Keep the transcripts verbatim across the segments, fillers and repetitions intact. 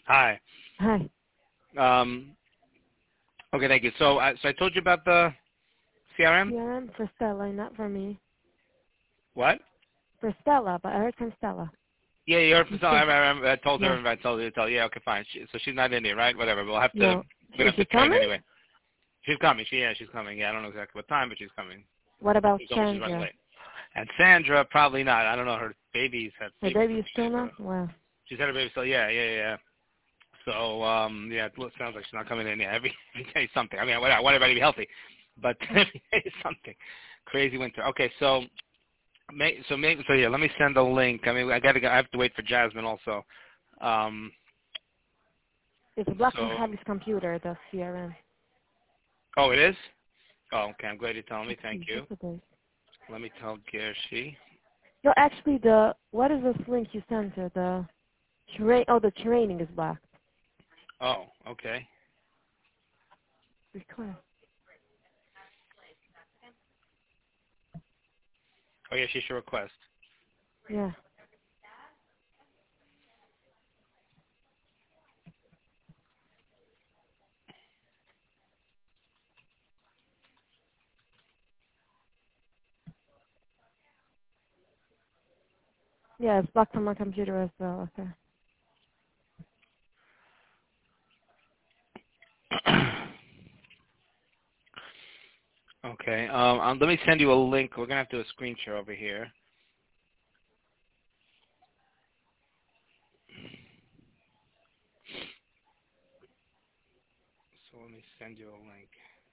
Hi. Hi. Um, okay, thank you. So, I so I told you about the C R M. C R M for Stella, not for me. What? For Stella, but I heard from Stella. Yeah, you heard from You Stella. I, said, I, I told yeah. her. I told her to tell. Yeah, okay, fine. She, so she's not in here, right? Whatever. We'll have to. No. We're Is gonna have she to train coming? anyway. She's coming. She yeah, she's coming. Yeah, I don't know exactly what time, but she's coming. What about She told me she's running Sandra? late. And Sandra, probably not. I don't know. Her baby's had Her fever baby for is two still days. not? So Well, she's had her baby. So yeah, yeah, yeah. So um, yeah, it looks- sounds like she's not coming in. Yeah, every, every day is something. I mean, I want I want everybody to be healthy, but every day is something. Crazy winter. Okay, so may, so maybe so yeah. Let me send a link. I mean, I gotta go, I have to wait for Jasmine also. Um, it's blocking so Javi's computer, the C R M. oh, it is. Oh, okay. I'm glad you told me. Let's Thank see, you. what's it is? Let me tell Gershi. No, actually, the, what is this link you sent her? The train, oh, the training is blocked. Oh, okay. Request. Oh yeah, she should request. Yeah. Yeah, it's blocked on my computer as well, okay. Okay. Um, um, let me send you a link. We're gonna have to do a screen share over here. So let me send you a link.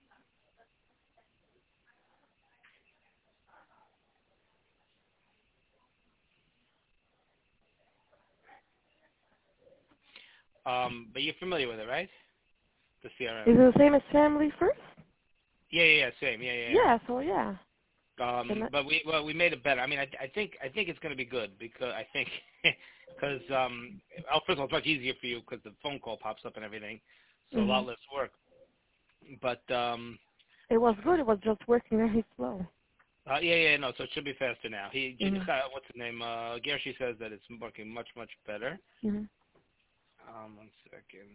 Um, but you're familiar with it, right? The C R M. Is it the same as Family First? Yeah, yeah, yeah, same. Yeah, yeah, Yeah, so yeah. yeah. Then Um, that, but we well we made it better. I mean, I, I think I think it's gonna be good because I think because um, well, first of all, it's much easier for you because the phone call pops up and everything, so a hmm lot less work. But um, It was good, it was just working very slow. uh, yeah, yeah, no. So it should be faster now. He hmm what's his name? Uh, Gershi says that it's working much much better. hmm Um, one second.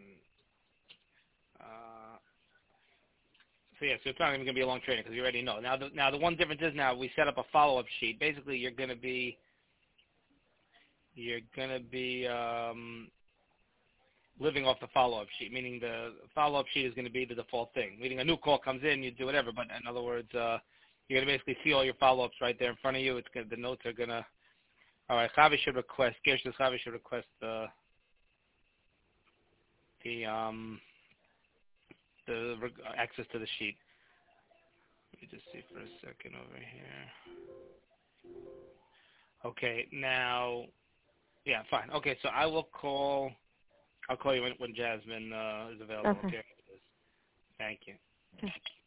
Uh, So yeah, so it's not even going to be a long training because you already know. Now, the, now the one difference is now we set up a follow-up sheet. Basically, you're going to be you're going to be um, living off the follow-up sheet, meaning the follow-up sheet is going to be the default thing. Meaning a new call comes in, you do whatever. But in other words, uh, you're going to basically see all your follow-ups right there in front of you. It's gonna, the notes are going to. All right, Javi should request. Gersh says Javi should request the the um, the reg- access to the sheet. Let me just see for a second over here. Okay, now. Yeah, fine. Okay, so I will call. I'll call you when, when Jasmine uh, is available. Okay. Okay. Thank you. Okay.